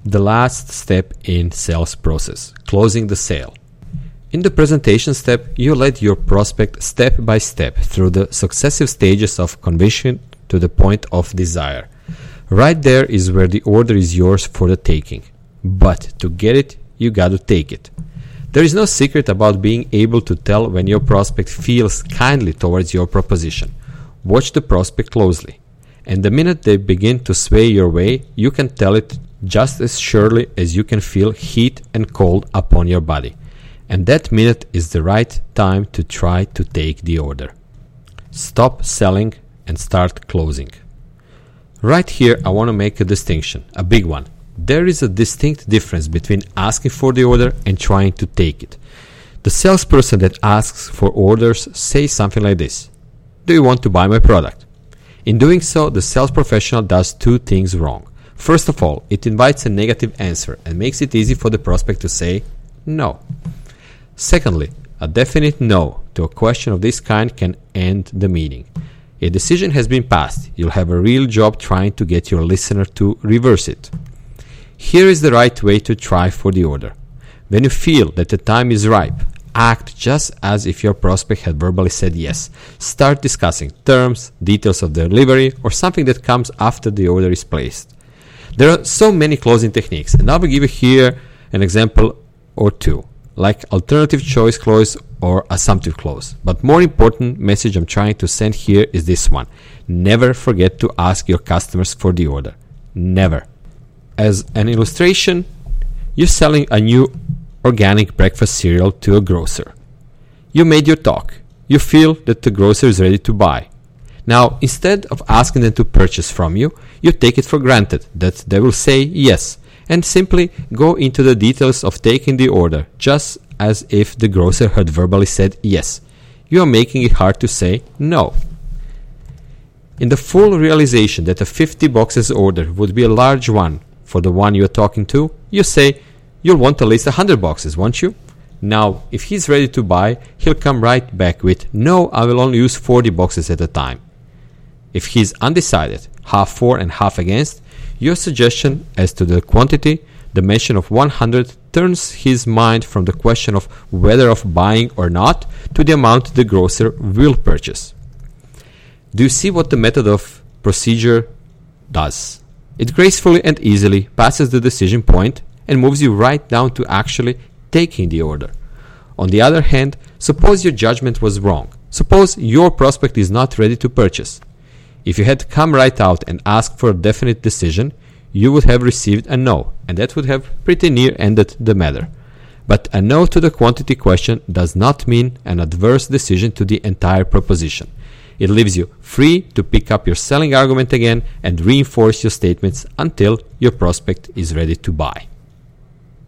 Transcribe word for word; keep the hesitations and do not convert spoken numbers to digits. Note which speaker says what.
Speaker 1: The last step in sales process, closing the sale. In the presentation step, you lead your prospect step by step through the successive stages of conviction to the point of desire. Right there is where the order is yours for the taking. But to get it, you got to take it. There is no secret about being able to tell when your prospect feels kindly towards your proposition. Watch the prospect closely. And the minute they begin to sway your way, you can tell it just as surely as you can feel heat and cold upon your body. And that minute is the right time to try to take the order. Stop selling and start closing. Right here, I want to make a distinction, a big one. There is a distinct difference between asking for the order and trying to take it. The salesperson that asks for orders says something like this: "Do you want to buy my product?" In doing so, the sales professional does two things wrong. First of all, it invites a negative answer and makes it easy for the prospect to say no. Secondly, a definite no to a question of this kind can end the meeting. A decision has been passed. You'll have a real job trying to get your listener to reverse it. Here is the right way to try for the order. When you feel that the time is ripe, act just as if your prospect had verbally said yes. Start discussing terms, details of the delivery, or something that comes after the order is placed. There are so many closing techniques, and I will give you here an example or two, like alternative choice clause or assumptive clause. But more important message I'm trying to send here is this one. Never forget to ask your customers for the order. Never. As an illustration, you're selling a new organic breakfast cereal to a grocer. You made your talk. You feel that the grocer is ready to buy. Now, instead of asking them to purchase from you, you take it for granted that they will say yes, and simply go into the details of taking the order, just as if the grocer had verbally said yes. You are making it hard to say no. In the full realization that a fifty boxes order would be a large one for the one you are talking to, you say, "You'll want at least one hundred boxes, won't you?" Now, if he's ready to buy, he'll come right back with, "No, I will only use forty boxes at a time." If he's undecided, half for and half against, your suggestion as to the quantity, the mention of one hundred, turns his mind from the question of whether of buying or not to the amount the grocer will purchase. Do you see what the method of procedure does? It gracefully and easily passes the decision point and moves you right down to actually taking the order. On the other hand, suppose your judgment was wrong. Suppose your prospect is not ready to purchase. If you had come right out and asked for a definite decision, you would have received a no, and that would have pretty near ended the matter. But a no to the quantity question does not mean an adverse decision to the entire proposition. It leaves you free to pick up your selling argument again and reinforce your statements until your prospect is ready to buy.